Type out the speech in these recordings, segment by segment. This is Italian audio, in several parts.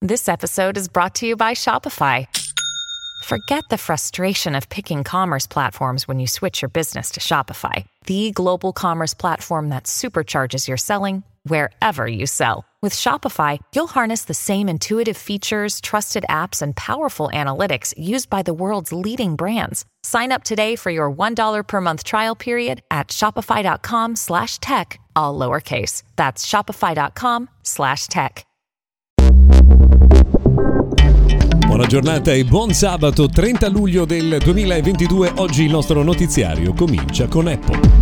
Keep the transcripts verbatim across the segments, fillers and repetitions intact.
This episode is brought to you by Shopify. Forget the frustration of picking commerce platforms when you switch your business to Shopify, the global commerce platform that supercharges your selling wherever you sell. With Shopify, you'll harness the same intuitive features, trusted apps, and powerful analytics used by the world's leading brands. Sign up today for your one dollar per month trial period at shopify.com slash tech, all lowercase. That's shopify.com slash tech. Buona giornata e buon sabato trenta luglio del duemilaventidue. Oggi il nostro notiziario comincia con Apple.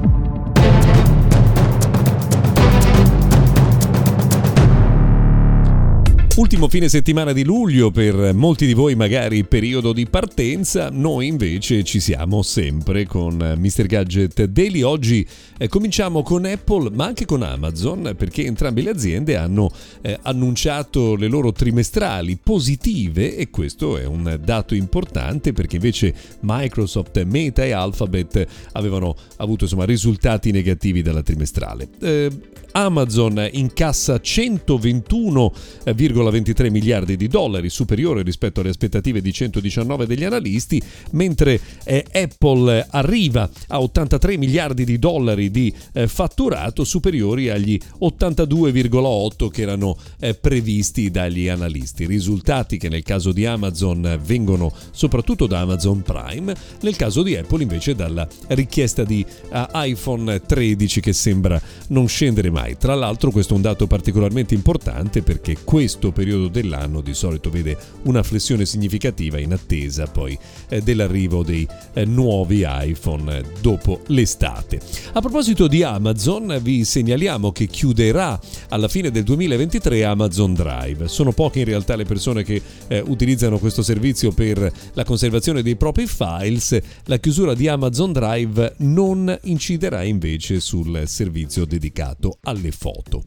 Ultimo fine settimana di luglio, per molti di voi magari periodo di partenza, noi invece ci siamo sempre con mister Gadget Daily. Oggi eh, cominciamo con Apple ma anche con Amazon, perché entrambe le aziende hanno eh, annunciato le loro trimestrali positive, e questo è un dato importante perché invece Microsoft, Meta e Alphabet avevano avuto insomma risultati negativi dalla trimestrale. Eh, Amazon incassa centoventuno virgola ventitré miliardi di dollari, superiore rispetto alle aspettative di centodiciannove degli analisti, mentre eh, Apple arriva a ottantatré miliardi di dollari di eh, fatturato, superiori agli ottantadue virgola otto che erano eh, previsti dagli analisti. Risultati che nel caso di Amazon vengono soprattutto da Amazon Prime, nel caso di Apple invece dalla richiesta di uh, iPhone tredici che sembra non scendere mai. Tra l'altro questo è un dato particolarmente importante perché questo periodo dell'anno di solito vede una flessione significativa in attesa poi eh, dell'arrivo dei eh, nuovi iPhone dopo l'estate. A proposito di Amazon, vi segnaliamo che chiuderà alla fine del duemilaventitré Amazon Drive. Sono poche in realtà le persone che eh, utilizzano questo servizio per la conservazione dei propri files. La chiusura di Amazon Drive non inciderà invece sul servizio dedicato alle foto.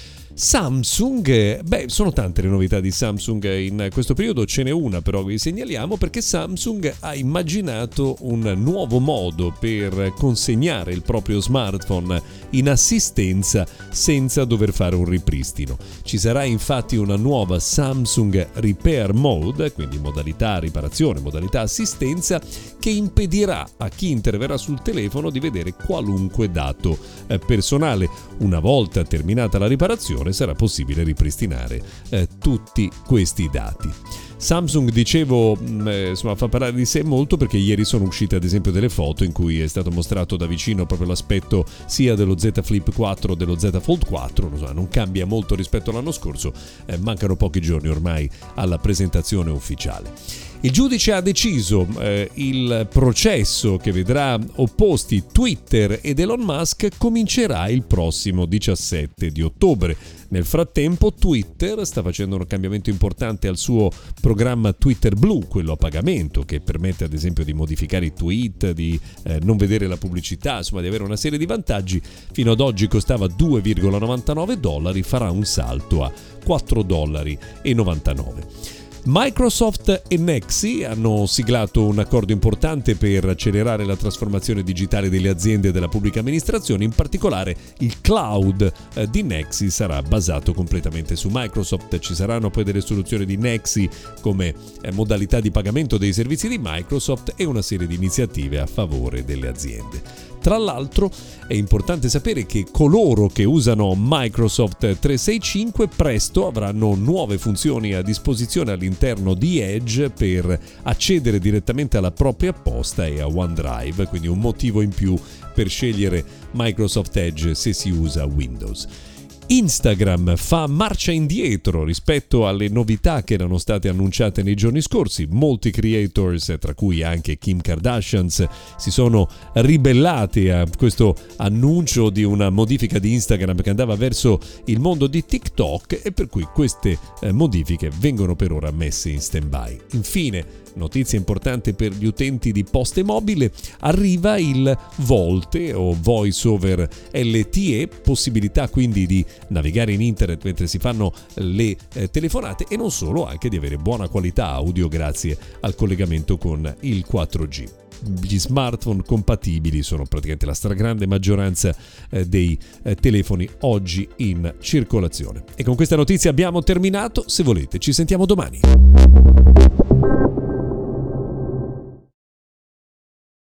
Samsung, beh, sono tante le novità di Samsung in questo periodo, ce n'è una però vi segnaliamo perché Samsung ha immaginato un nuovo modo per consegnare il proprio smartphone in assistenza senza dover fare un ripristino. Ci sarà infatti una nuova Samsung Repair Mode, quindi modalità riparazione, modalità assistenza, che impedirà a chi interverrà sul telefono di vedere qualunque dato personale. Una volta terminata la riparazione sarà possibile ripristinare eh, tutti questi dati. Samsung, dicevo, mh, insomma, fa parlare di sé molto perché ieri sono uscite ad esempio delle foto in cui è stato mostrato da vicino proprio l'aspetto sia dello Z Flip quattro, dello Z Fold quattro, non, so, non cambia molto rispetto all'anno scorso, eh, mancano pochi giorni ormai alla presentazione ufficiale. Il giudice ha deciso eh, il processo che vedrà opposti Twitter ed Elon Musk comincerà il prossimo diciassette di ottobre. Nel frattempo Twitter sta facendo un cambiamento importante al suo programma Twitter Blue, quello a pagamento, che permette ad esempio di modificare i tweet, di eh, non vedere la pubblicità, insomma di avere una serie di vantaggi. Fino ad oggi costava due virgola novantanove dollari, farà un salto a quattro virgola novantanove dollari. Microsoft e Nexi hanno siglato un accordo importante per accelerare la trasformazione digitale delle aziende e della pubblica amministrazione. In particolare il cloud di Nexi sarà basato completamente su Microsoft. Ci saranno poi delle soluzioni di Nexi come modalità di pagamento dei servizi di Microsoft e una serie di iniziative a favore delle aziende. Tra l'altro è importante sapere che coloro che usano Microsoft trecentosessantacinque presto avranno nuove funzioni a disposizione all'interno di Edge per accedere direttamente alla propria posta e a OneDrive, quindi un motivo in più per scegliere Microsoft Edge se si usa Windows. Instagram fa marcia indietro rispetto alle novità che erano state annunciate nei giorni scorsi. Molti creators, tra cui anche Kim Kardashian, si sono ribellati a questo annuncio di una modifica di Instagram che andava verso il mondo di TikTok, e per cui queste eh, modifiche vengono per ora messe in stand-by. Infine, notizia importante per gli utenti di Poste Mobile, arriva il VoLTE o Voice over L T E, possibilità quindi di navigare in internet mentre si fanno le eh, telefonate, e non solo, anche di avere buona qualità audio grazie al collegamento con il quattro G. gli smartphone compatibili sono praticamente la stragrande maggioranza eh, dei eh, telefoni oggi in circolazione. E con questa notizia abbiamo terminato. Se volete ci sentiamo domani.